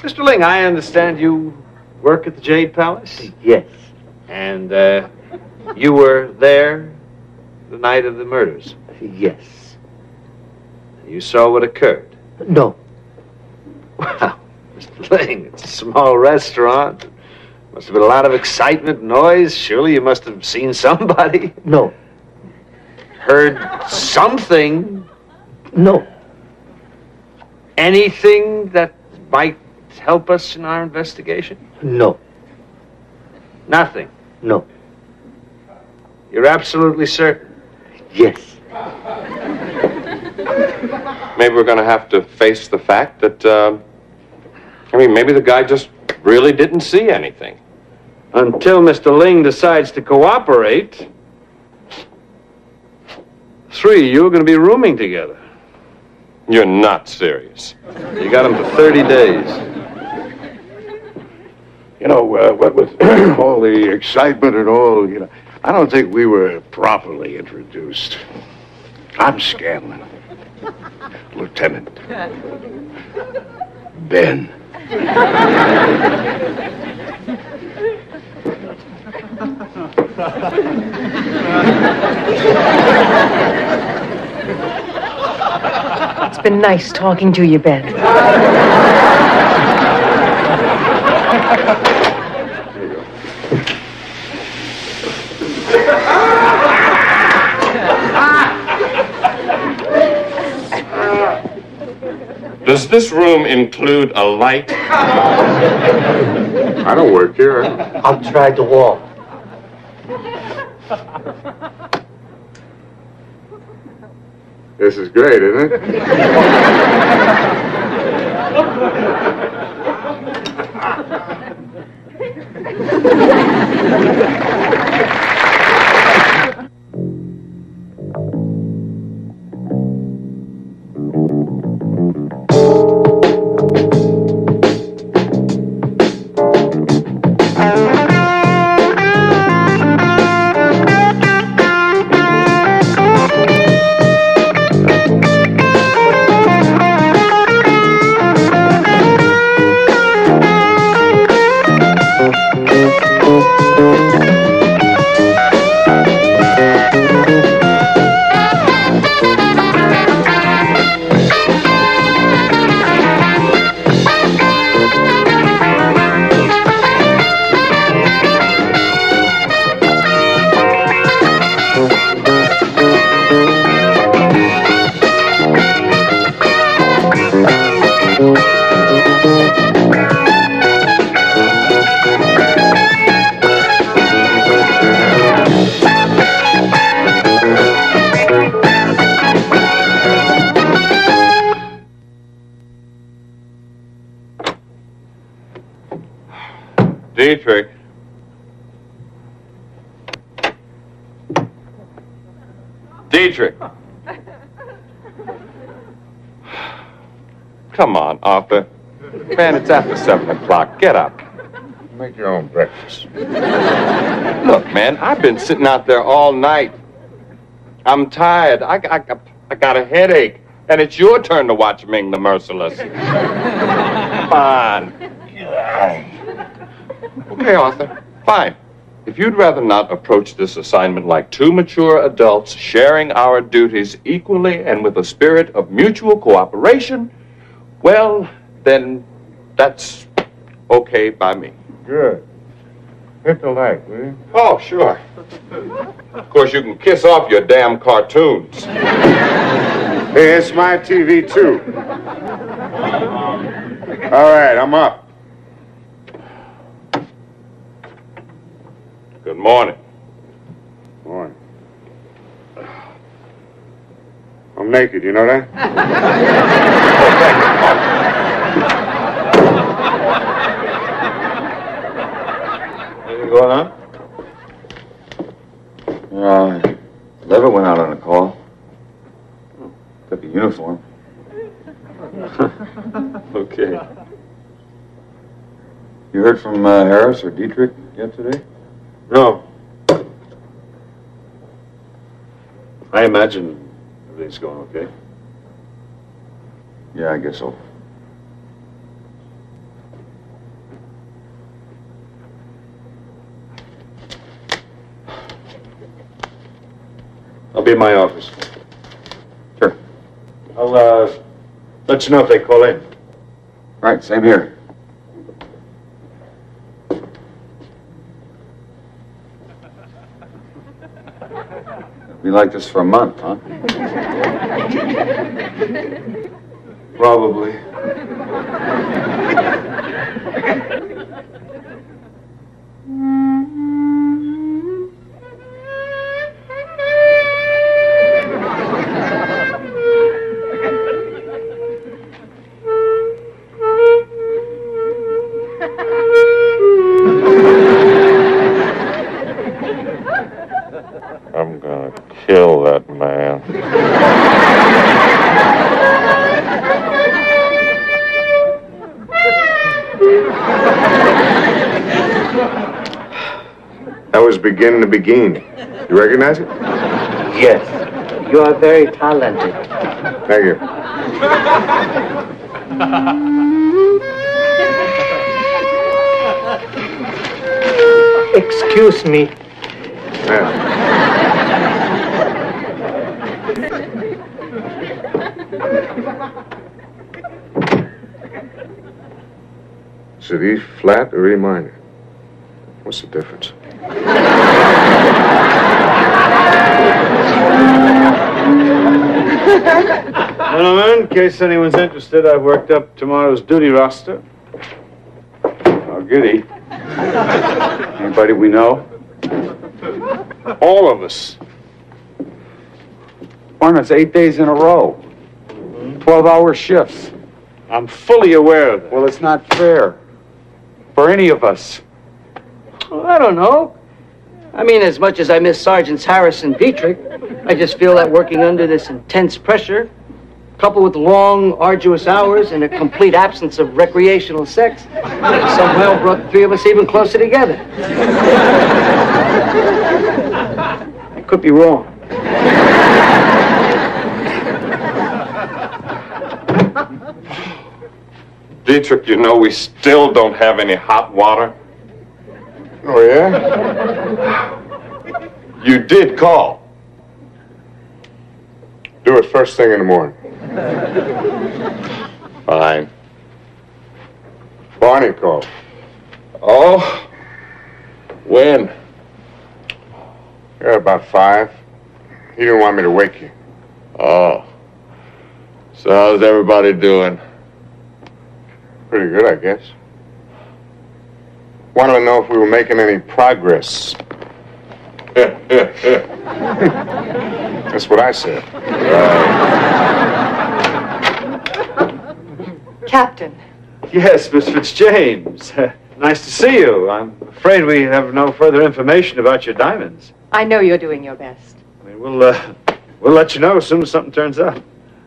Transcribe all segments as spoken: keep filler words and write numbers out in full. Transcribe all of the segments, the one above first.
Mister Ling, I understand you work at the Jade Palace? Yes. And uh, you were there the night of the murders? Yes. You saw what occurred? No. Wow, Mister Ling, it's a small restaurant. Must have been a lot of excitement, noise. Surely you must have seen somebody. No. Heard something. No. Anything that might help us in our investigation? No. Nothing. No. You're absolutely certain? Yes. Maybe we're going to have to face the fact that, uh, I mean, maybe the guy just really didn't see anything. Until Mister Ling decides to cooperate, three of you are going to be rooming together. You're not serious. You got him for thirty days. You know, uh, what with all the excitement and all, you know, I don't think we were properly introduced. I'm Scanlon. Lieutenant. Ben. It's been nice talking to you, Ben. Does this room include a light? I don't work here. I'll try the wall. This is great, isn't it? Dietrich. Dietrich. Come on, Arthur. Man, it's after seven o'clock. Get up. Make your own breakfast. Look, man, I've been sitting out there all night. I'm tired. I, I, I got a headache. And it's your turn to watch Ming the Merciless. Come on. Okay, Arthur. Fine. If you'd rather not approach this assignment like two mature adults sharing our duties equally and with a spirit of mutual cooperation, well, then that's okay by me. Good. Hit the light, will you? Oh, sure. Of course, you can kiss off your damn cartoons. Hey, it's my T V, too. All right, I'm up. Good morning. Morning. I'm naked, you know that? Anything going on? Uh, Levitt went out on a call. Took a uniform. Okay. You heard from uh, Harris or Dietrich yet today? No. I imagine everything's going okay. Yeah, I guess so. in my office. Sure. I'll, uh, let you know if they call in. Right, same here. Be like this for a month, huh? Probably. I'm gonna kill that man. That was Begin to Begin. You recognize it? Yes. You are very talented. Thank you. Excuse me. Yeah. Is it E flat or E minor? What's the difference? Gentlemen, in case anyone's interested, I've worked up tomorrow's duty roster. Oh, goody. Anybody we know? All of us. Warren, it's eight days in a row. twelve-hour shifts. I'm fully aware of that. Well, it's not fair. For any of us. Well, I don't know. I mean, as much as I miss Sergeants Harris and Dietrich, I just feel that working under this intense pressure, coupled with long, arduous hours and a complete absence of recreational sex, somehow brought the three of us even closer together. I could be wrong. Dietrich, you know we still don't have any hot water. Oh, yeah? You did call. Do it first thing in the morning. Fine. Barney called. Oh? When? Yeah, about five. He didn't want me to wake you. Oh. So how's everybody doing? Pretty good, I guess. Wanted to know if we were making any progress. That's what I said. Captain, Yes, Miss Fitzjames. Uh, nice to see you. I'm afraid we have no further information about your diamonds. I know you're doing your best. I mean, we'll, uh, we'll let you know as soon as something turns up. Is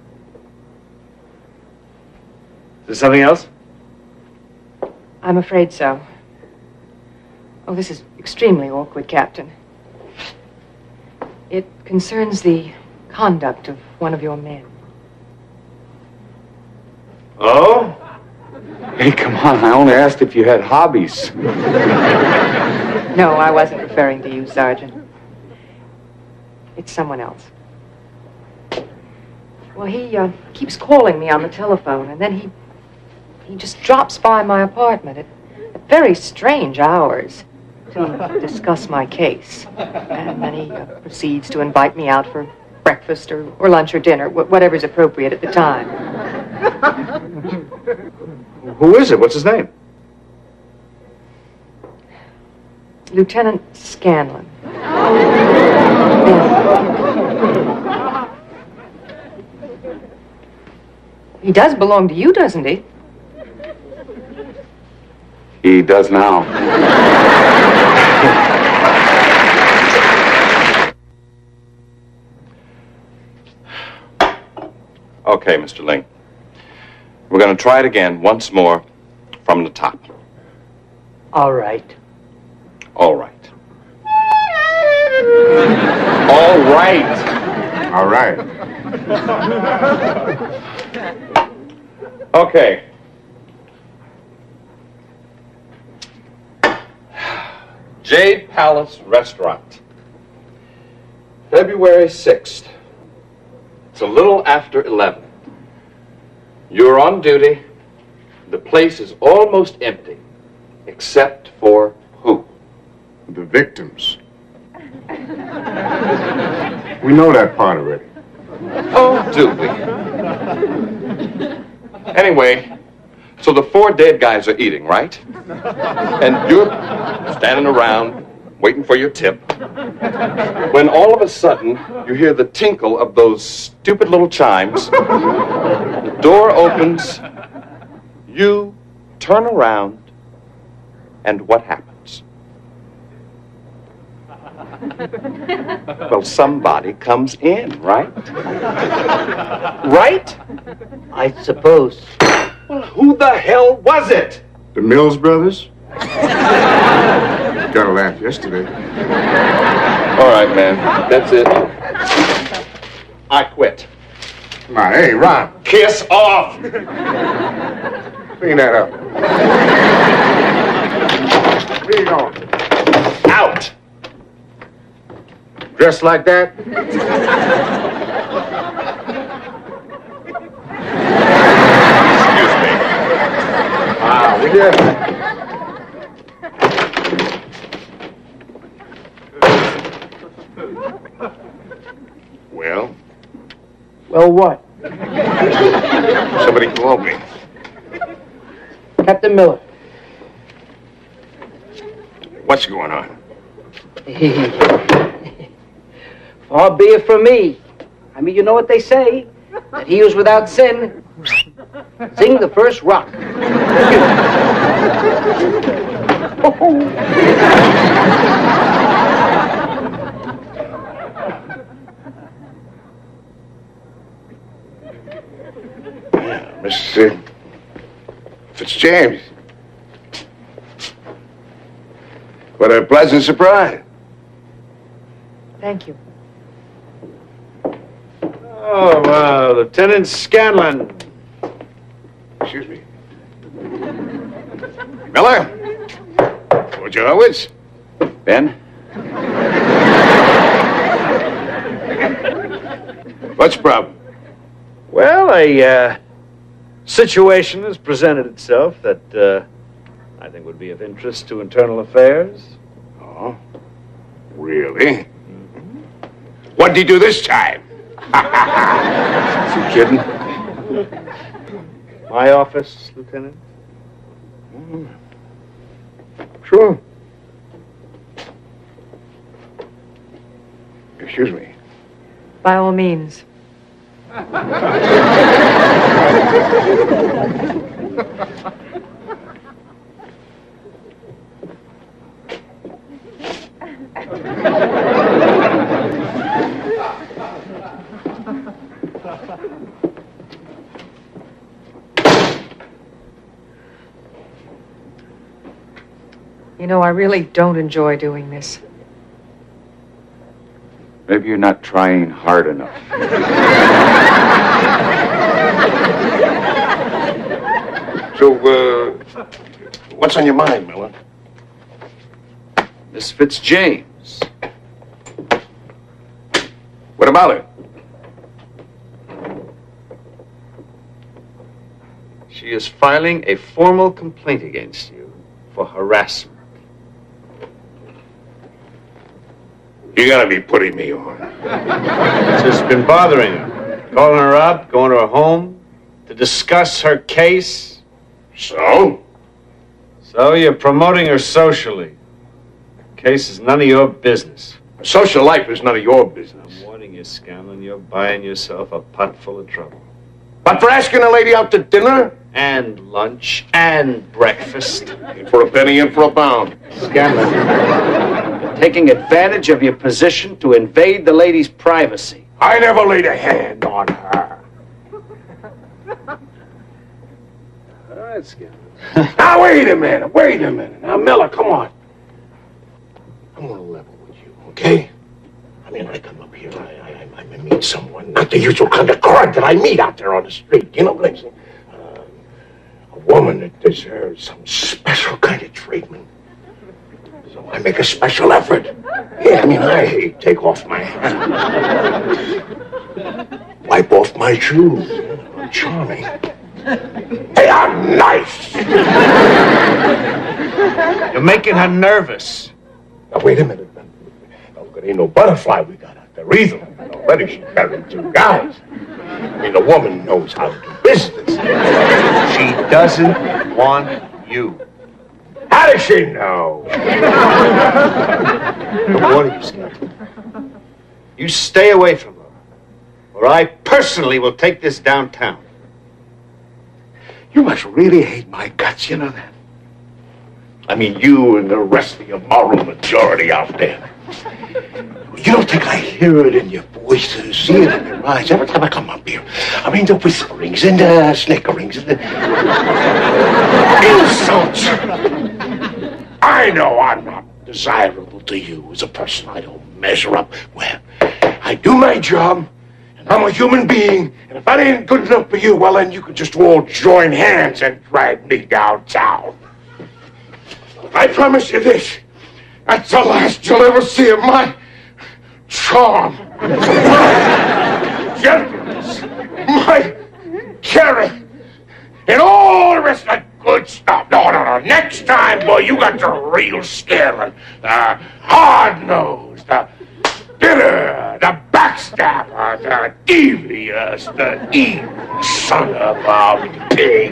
there something else? I'm afraid so. Oh, this is extremely awkward, Captain. It concerns the conduct of one of your men. Oh? Hey, come on. I only asked if you had hobbies. No, I wasn't referring to you, Sergeant. It's someone else. Well, he uh, keeps calling me on the telephone, and then he he just drops by my apartment at, at very strange hours to discuss my case. And then he uh, proceeds to invite me out for breakfast or, or lunch or dinner, wh- whatever's appropriate at the time. Who is it? What's his name? Lieutenant Scanlon. He does belong to you, doesn't he? He does now. Okay, Mister Ling. We're going to try it again once more from the top. All right. All right. All right. All right. Okay. Jade Palace Restaurant. February sixth. It's a little after eleven. You're on duty. The place is almost empty, except for who? The victims. We know that part already. Oh, do we? Anyway, so the four dead guys are eating, right? And you're standing around waiting for your tip, when all of a sudden you hear the tinkle of those stupid little chimes. The door opens, you turn around, and what happens? Well, somebody comes in, right? Right? I suppose. Well, who the hell was it? The Mills brothers? Got a laugh yesterday. All right, man. That's it. I quit. Come on, hey, Ron. Kiss off! Clean that up. Where you going? Out! Dressed like that? Excuse me. Wow, we did. Well, Well, what? somebody come over me. Captain Miller. What's going on? Far be it from me. I mean, you know what they say? That he who's without sin, sing the first rock. Mister Fitzjames. What a pleasant surprise. Thank you. Oh, uh, Lieutenant Scanlon. Excuse me. Miller? Wojciechowicz? Ben? What's the problem? Well, a uh, situation has presented itself that uh, I think would be of interest to Internal Affairs. Oh, really? Mm-hmm. What did he do this time? Is he kidding? My office, Lieutenant? Mm. Sure. Excuse me. By all means. You know, I really don't enjoy doing this. Maybe you're not trying hard enough. So, uh, what's on your mind, Miller? Miss Fitzjames. What about her? She is filing a formal complaint against you for harassment. You gotta be putting me on. It's just been bothering her. Calling her up, going to her home to discuss her case. So? So you're promoting her socially. The case is none of your business. Social life is none of your business. I'm warning you, Scanlon, you're buying yourself a pot full of trouble. But for asking a lady out to dinner? And lunch, and breakfast. In for a penny, in for a pound. Scanlon, taking advantage of your position to invade the lady's privacy. I never laid a hand on her. All right, Scanlon. Now, wait a minute, wait a minute. Now, Miller, come on. I'm on a level with you, okay? I mean, I come up here, I, I, I meet someone, not the usual kind of crud that I meet out there on the street, you know what I'm saying? Uh, a woman that deserves some special kind of treatment. So I make a special effort. Yeah, I mean, I take off my hat. Wipe off my shoes. I'm charming. They are nice. You're making her nervous. Now, wait a minute. No, there ain't no butterfly we got out there either. Already she married two guys. I mean, the woman knows how to do business. She doesn't want you. How does she know? No warning you, Scott. You stay away from her, or I personally will take this downtown. You must really hate my guts, you know that? I mean, you and the rest of your moral majority out there. You don't think I hear it in your voices, see it in your eyes every time I come up here? I mean, the whisperings and the snickerings and the insults. I know I'm not desirable to you as a person. I don't measure up. Well, I do my job, and I'm a human being, and if that ain't good enough for you, well, then you can just all join hands and drag me downtown. I promise you this. That's the last you'll ever see of my charm, my gentleness, my caring, and all the rest of that good stuff. No, no, no. Next time, boy, you got the real scare, the hard-nosed, the bitter, the backstabber, the devious, the evil son of a pig.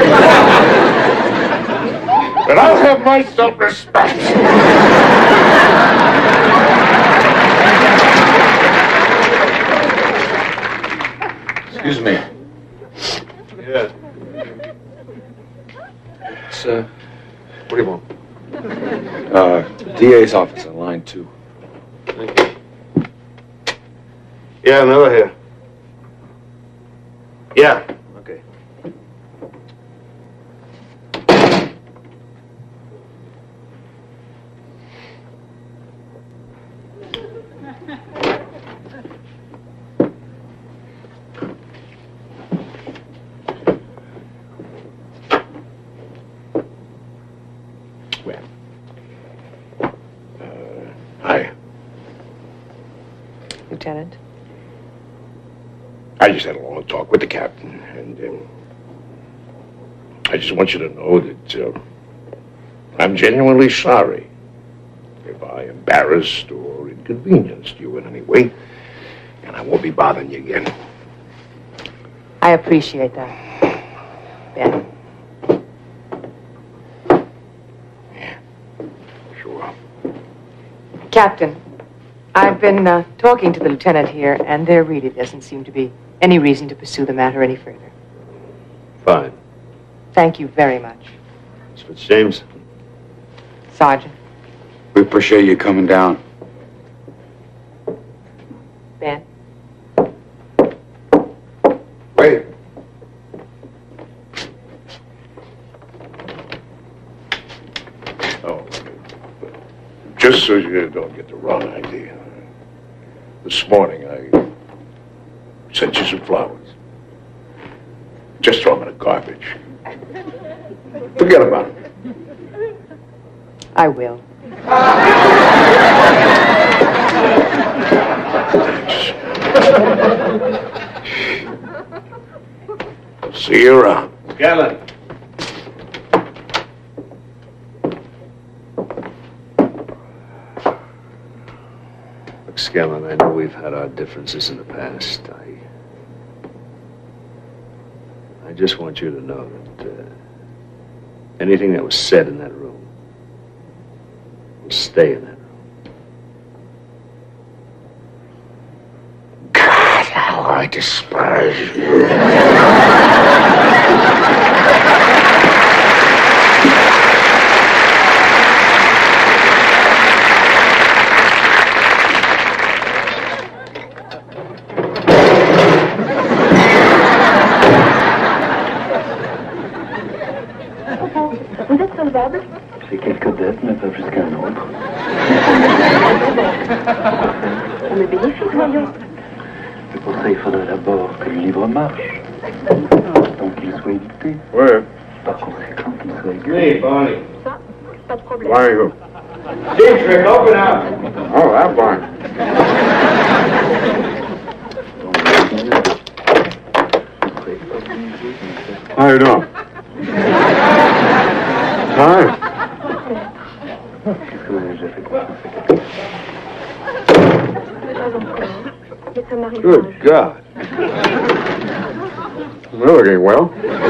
But I'll have my self-respect. Excuse me. Yeah. It's, uh, What do you want? uh, D A's office on line two. Thank you. Yeah, Miller here. Yeah, okay. Well, uh, hi. Lieutenant? I just had a long talk with the captain, and um, I just want you to know that uh, I'm genuinely sorry if I embarrassed or inconvenienced you in any way, and I won't be bothering you again. I appreciate that, Ben. Yeah, sure. Captain, I've been uh, talking to the lieutenant here, and there really doesn't seem to be any reason to pursue the matter any further. Fine. Thank you very much. Miss Fitzjames? Sergeant. We appreciate you coming down. Ben? Wait. Oh, just so you don't get the wrong idea. This morning I sent you some flowers. Just throw them in the garbage. Forget about it. I will. I'll see you around. Scanlon. Look, Scanlon, I know we've had our differences in the past. I... I just want you to know that uh, anything that was said in that room will stay in that room. God, how I despise you. Vous êtes solvable? J'ai quelques dettes, mais pas plus qu'un autre. On me bénéficie, voyons. Et pour ça, il faudrait d'abord que le livre marche. Donc qu'il soit édité. Ouais. Par conséquent, qu'il soit écrit. Hey, Barney. Ça, pas de problème. Why you? Dietrich, open up. Oh, that one. How you doing? Hi. Good God. You're looking well.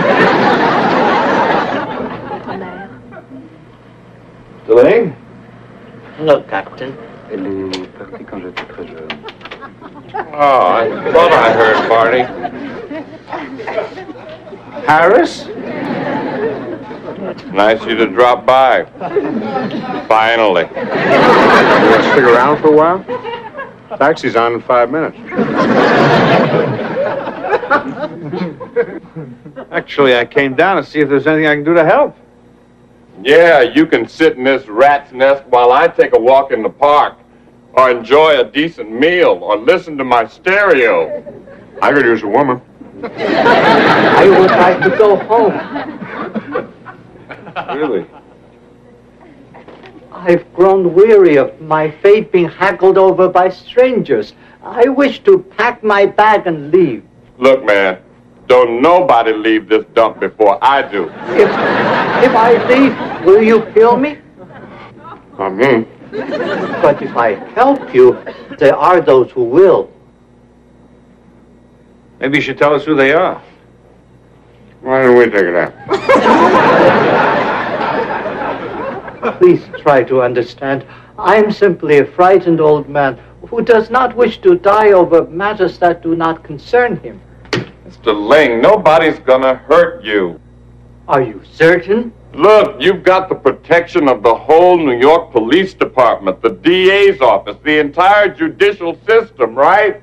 Delaney? Hello, Captain. Elle est partie quand j'étais très jeune. Oh, I thought I heard Barney. Harris? Nice of you to drop by. Finally. You want to stick around for a while? Taxi's on in five minutes. Actually, I came down to see if there's anything I can do to help. Yeah, you can sit in this rat's nest while I take a walk in the park, or enjoy a decent meal, or listen to my stereo. I could use a woman. I would like to go home. Really? I've grown weary of my fate being haggled over by strangers. I wish to pack my bag and leave. Look, man, don't nobody leave this dump before I do. If, if I leave, will you kill me? Not me. But if I help you, there are those who will. Maybe you should tell us who they are. Why don't we take it out? Please try to understand. I'm simply a frightened old man who does not wish to die over matters that do not concern him. Mister Ling, nobody's gonna hurt you. Are you certain? Look, you've got the protection of the whole New York Police Department, the D A's office, the entire judicial system, right?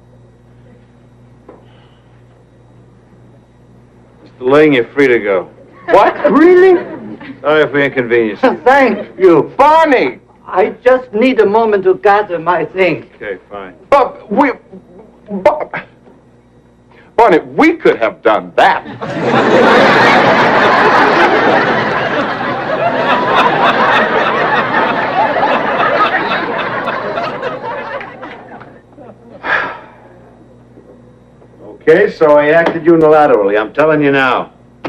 Mister Ling, you're free to go. What? Really? Sorry if we inconvenience you. Thank you. Barney! I just need a moment to gather my things. Okay, fine. But we... But, Barney, we could have done that. Okay, so I acted unilaterally. I'm telling you now.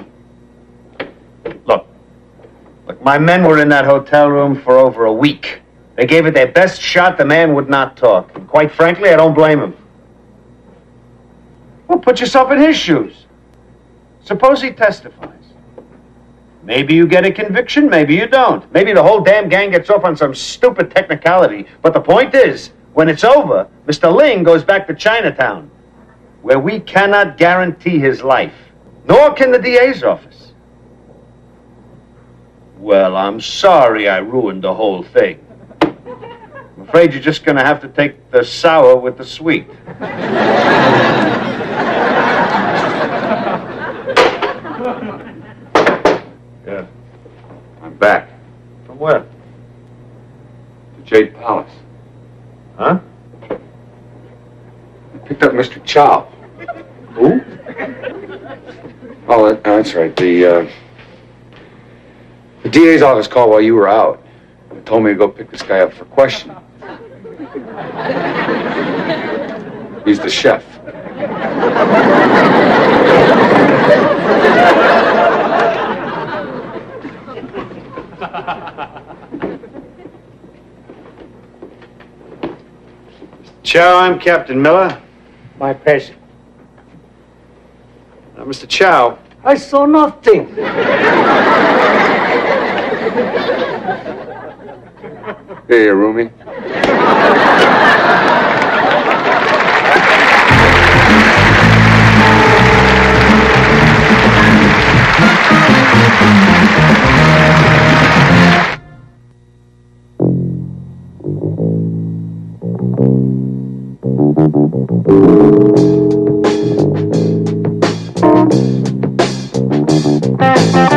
Look. Look, my men were in that hotel room for over a week. They gave it their best shot. The man would not talk. And quite frankly, I don't blame him. Well, put yourself in his shoes. Suppose he testifies. Maybe you get a conviction, maybe you don't. Maybe the whole damn gang gets off on some stupid technicality. But the point is, when it's over, Mister Ling goes back to Chinatown, where we cannot guarantee his life. Nor can the D A's office. Well, I'm sorry I ruined the whole thing. I'm afraid you're just going to have to take the sour with the sweet. Yeah. I'm back. From where? The Jade Palace. Huh? I picked up Mister Chow. Who? Oh, that, that's right. The, uh, the D A's office called while you were out. They told me to go pick this guy up for questioning. He's the chef. Chow, I'm Captain Miller. My pleasure. Now, Mister Chow. I saw nothing. Hey, roomie. Thank you.